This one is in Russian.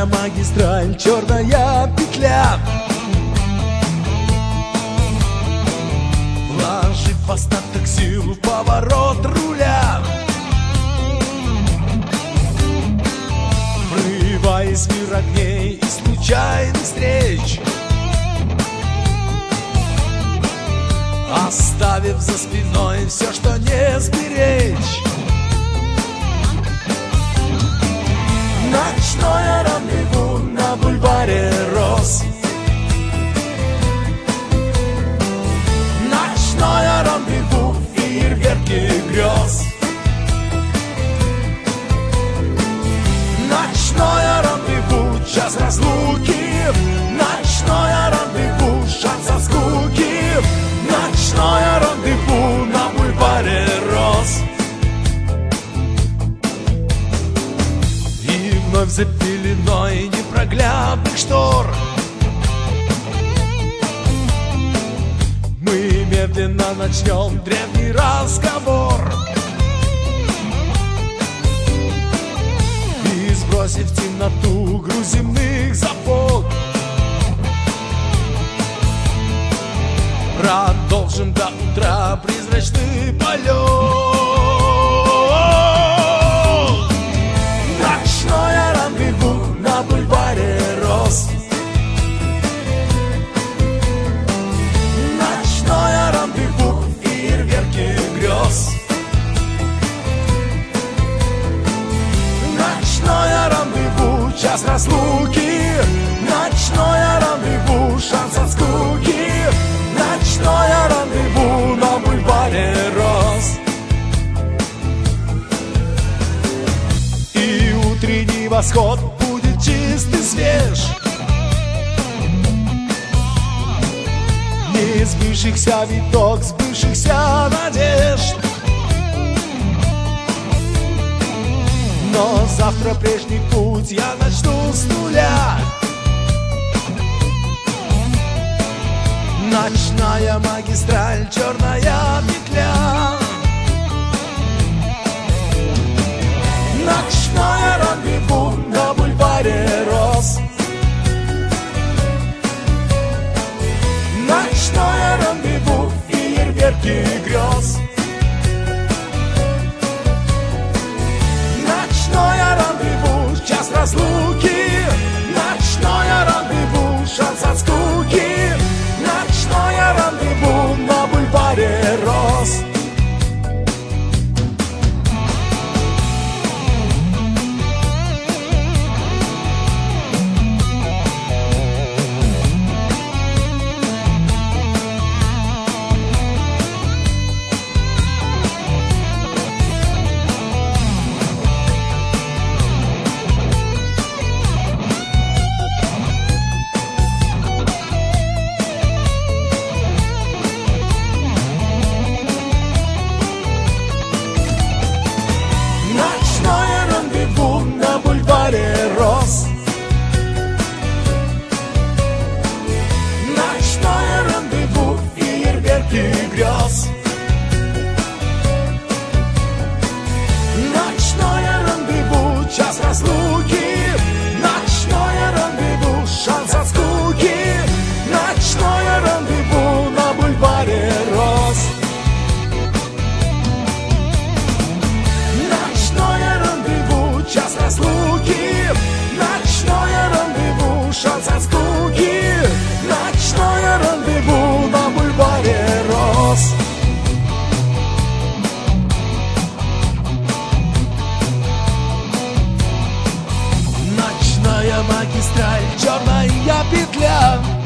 Ночная магистраль, черная петля. Вложив остаток сил в поворот руля, врываясь в мир огней и случайных встреч, оставив за спиной все, что не сберечь. Ночное рандеву на бульваре роз. Ночное рандеву, фейерверки грез. Ночное рандеву, час разлуки. Ночное рандеву, шанс от скуки. Ночное рандеву на бульваре роз. И вновь за пеленой непроглядных штор мы медленно начнем древний разговор. И сбросив темноту груз земных забот, продолжим до утра призрачный полет. Ночное рандеву на бульваре роз. Ночное рандеву, фейерверки грез. Ночное рандеву, час разлуки. Ночное рандеву, шанс от скуки. Ночное рандеву на бульваре роз. И утренний восход будет чист и свеж, не сбывшихся виток сбывшихся надежд. Но завтра прежний путь я начну с нуля. Ночная магистраль, черная петля. Ночное рандеву на бульваре роз. Ночное рандеву, фейерверки грез. Ночное рандеву, час разлуки. Ночное рандеву, шанс от скуки. Ночное рандеву на бульваре роз. Роз. Ночное рандеву, фейерверки грез. Ночное рандеву, час разлуки. Ночное рандеву, шанс от скуки. Ночное рандеву на бульваре роз. Ночное рандеву, час разлуки. Ночное рандеву, шанс от скуки. Ночное рандеву на бульваре роз. Ночная магистраль, черная петля.